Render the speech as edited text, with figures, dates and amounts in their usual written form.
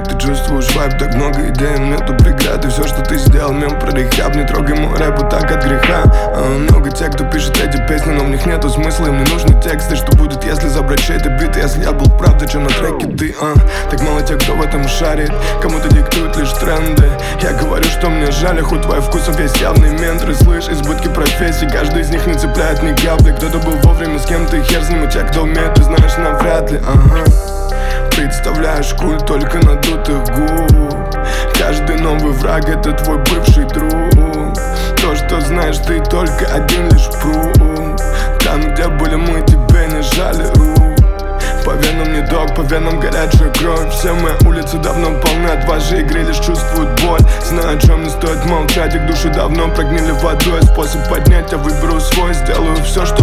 ведь ты чувствуешь вайб. Так много идей, нету преград. И все, что ты сделал, мем про рехаб. Не трогай мой рэп вот так от греха. Много тех, кто пишет эти песни, но в них нету смысла. Им не нужны тексты, что будет, если забрать чей-то бит. Если я был прав, зачем на треке ты, Так мало тех, кто в этом шарит. Кому-то диктуют лишь тренды. Я говорю, что мне жаль, а хоть твой вкусов есть явный менторы. Слышь, избытки профессий, каждый из них не цепляет ни капли. Кто-то был вовремя с кем-то и хер с ним. И те, кто умеет, ты знаешь, навряд ли, Представляешь культ только надутых губ. Каждый новый враг — это твой бывший друг. То, что знаешь ты, только один лишь пруд. Там, где были мы, тебе не жали рук. По венам не дог, по венам горячая кровь. Все мои улицы давно полны отважи, игры лишь чувствуют боль. Знаю, о чем не стоит молчать, их души давно прогнили водой. Способ поднять я выберу свой, сделаю все, что